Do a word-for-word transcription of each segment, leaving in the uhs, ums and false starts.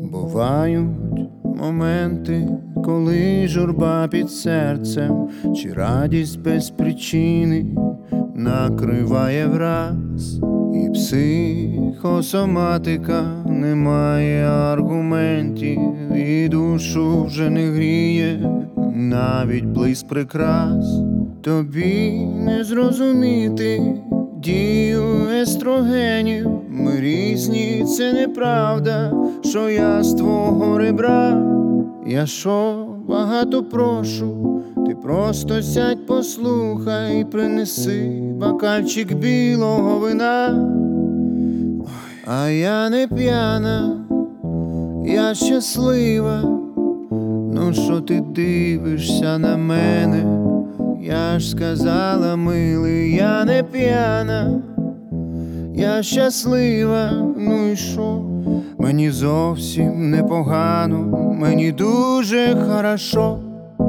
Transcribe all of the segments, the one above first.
Бувають моменти, коли журба під серцем, чи радість без причини накриває враз, і психосоматика, немає аргументів, і душу вже не гріє навіть блиск прикрас. Тобі не зрозуміти дію естрогенів, ми різні, це неправда, що я з твого ребра. Я що багато прошу, ти просто сядь, послухай, принеси бокальчик білого вина. А я не п'яна, я щаслива. Ну що ти дивишся на мене? Я ж сказала, милий, я не п'яна, я щаслива. Ну і що? Мені зовсім непогано, мені дуже хорошо.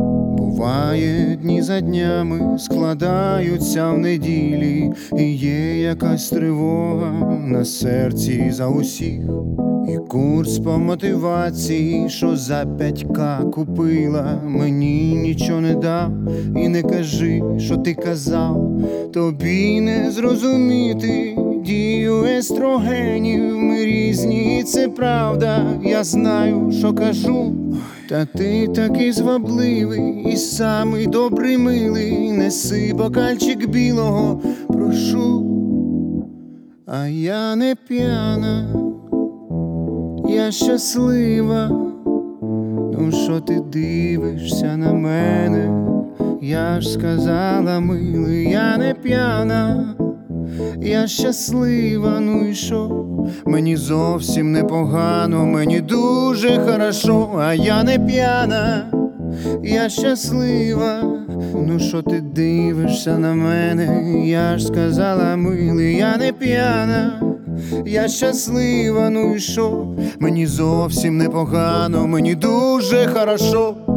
Буває, дні за днями складаються в неділі, і є якась тривога на серці за усіх. І курс по мотивації, що за п'ятька купила, мені нічого не дав. І не кажи, що ти казав, тобі не зрозуміти дію естрогенів, ми різні, і це правда, я знаю, що кажу. Та ти такий звабливий і самий добрий, милий, неси бокальчик білого, прошу. А я не п'яна, я щаслива. Ну що ти дивишся на мене? Я ж сказала, милий, я не п'яна, я щаслива. Ну і що? Мені зовсім непогано, мені дуже хорошо. А я не п'яна, я щаслива. Ну що ти дивишся на мене? Я ж сказала, милий, я не п'яна, я щаслива. Ну і що? Мені зовсім непогано, мені дуже хорошо.